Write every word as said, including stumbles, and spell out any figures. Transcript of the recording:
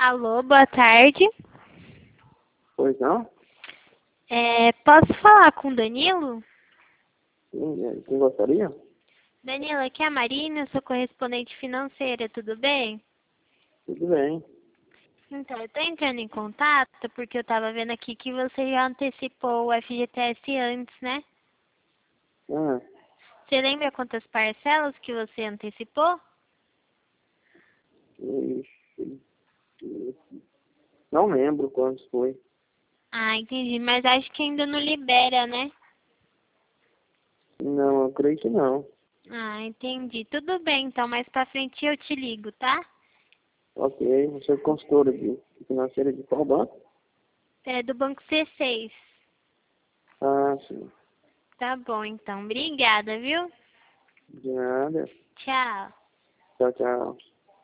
Alô, boa tarde. Pois não? É, posso falar com o Danilo? Sim, é, quem gostaria? Danilo, aqui é a Marina, eu sou correspondente financeira, tudo bem? Tudo bem. Então, eu tô entrando em contato porque eu tava vendo aqui que você já antecipou o F G T S antes, né? Ah, Você lembra quantas parcelas que você antecipou? ixi, não lembro quantos foi. Ah, entendi, mas acho que ainda não libera, né? Não, eu creio que não. Ah, entendi. Tudo bem, então, mais pra frente eu te ligo, tá? Ok, você é consultora de financeira de qual banco? É do Banco C seis. Ah, sim. Tá bom, então. Obrigada, viu? De nada. Tchau. Tchau, tchau.